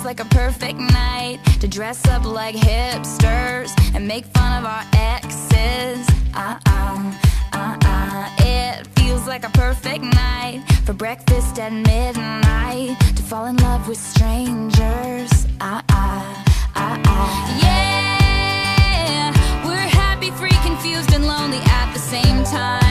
like a perfect night to dress up like hipsters and make fun of our exes. It feels like a perfect night for breakfast at midnight to fall in love with strangers. Yeah, we're happy, free, confused, and lonely at the same time.